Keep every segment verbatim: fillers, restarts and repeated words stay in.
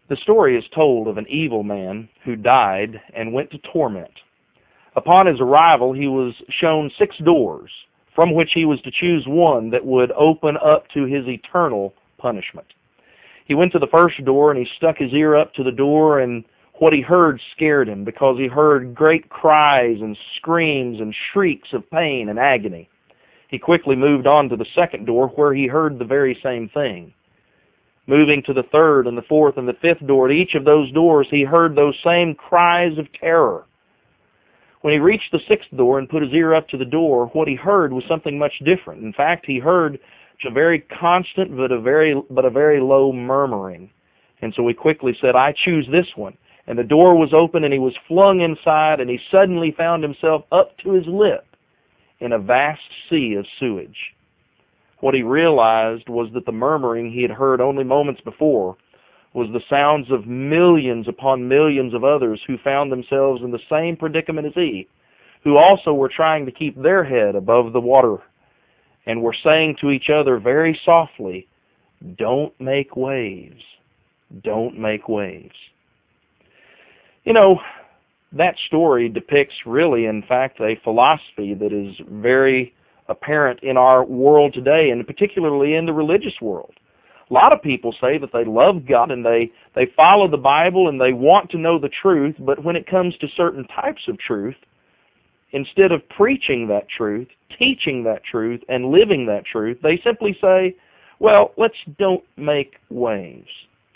The story is told of an evil man who died and went to torment. Upon his arrival, he was shown six doors, from which he was to choose one that would open up to his eternal punishment. He went to the first door, and he stuck his ear up to the door, and what he heard scared him, because he heard great cries and screams and shrieks of pain and agony. He quickly moved on to the second door, where he heard the very same thing. Moving to the third and the fourth and the fifth door, at each of those doors he heard those same cries of terror. When he reached the sixth door and put his ear up to the door, what he heard was something much different. In fact, he heard a very constant but a very but a very low murmuring. And so he quickly said, "I choose this one." And the door was open, and he was flung inside, and he suddenly found himself up to his lip in a vast sea of sewage. What he realized was that the murmuring he had heard only moments before was the sounds of millions upon millions of others who found themselves in the same predicament as he, who also were trying to keep their head above the water and were saying to each other very softly, "Don't make waves. Don't make waves." You know, that story depicts really, in fact, a philosophy that is very apparent in our world today, and particularly in the religious world. A lot of people say that they love God and they, they follow the Bible and they want to know the truth, but when it comes to certain types of truth, instead of preaching that truth, teaching that truth, and living that truth, they simply say, well, let's don't make waves.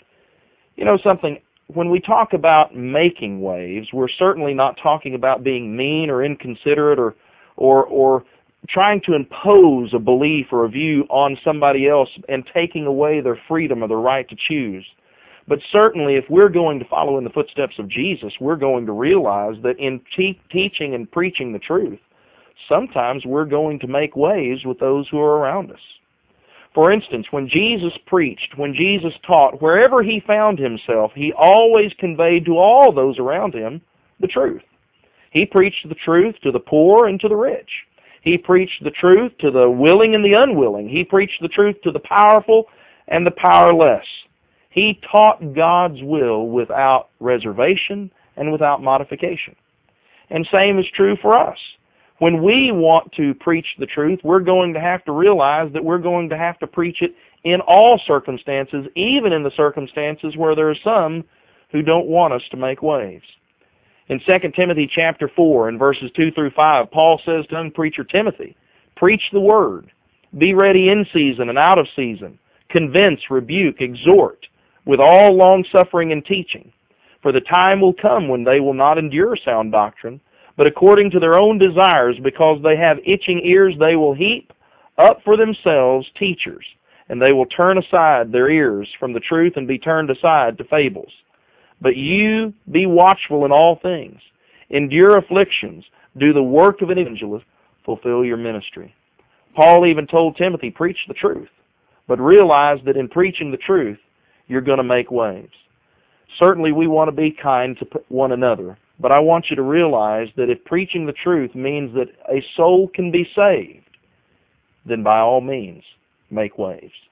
You know something, when we talk about making waves, we're certainly not talking about being mean or inconsiderate or or or trying to impose a belief or a view on somebody else and taking away their freedom or their right to choose. But certainly if we're going to follow in the footsteps of Jesus, we're going to realize that in te- teaching and preaching the truth, sometimes we're going to make waves with those who are around us. For instance, when Jesus preached, when Jesus taught, wherever he found himself, he always conveyed to all those around him the truth. He preached the truth to the poor and to the rich. He preached the truth to the willing and the unwilling. He preached the truth to the powerful and the powerless. He taught God's will without reservation and without modification. And same is true for us. When we want to preach the truth, we're going to have to realize that we're going to have to preach it in all circumstances, even in the circumstances where there are some who don't want us to make waves. In Second Timothy chapter four, in verses two through five, Paul says to young preacher Timothy, "Preach the word. Be ready in season and out of season. Convince, rebuke, exhort, with all longsuffering and teaching. For the time will come when they will not endure sound doctrine, but according to their own desires, because they have itching ears, they will heap up for themselves teachers, and they will turn aside their ears from the truth and be turned aside to fables. But you be watchful in all things. Endure afflictions. Do the work of an evangelist. Fulfill your ministry." Paul even told Timothy, preach the truth, but realize that in preaching the truth, you're going to make waves. Certainly we want to be kind to one another, but I want you to realize that if preaching the truth means that a soul can be saved, then by all means, make waves.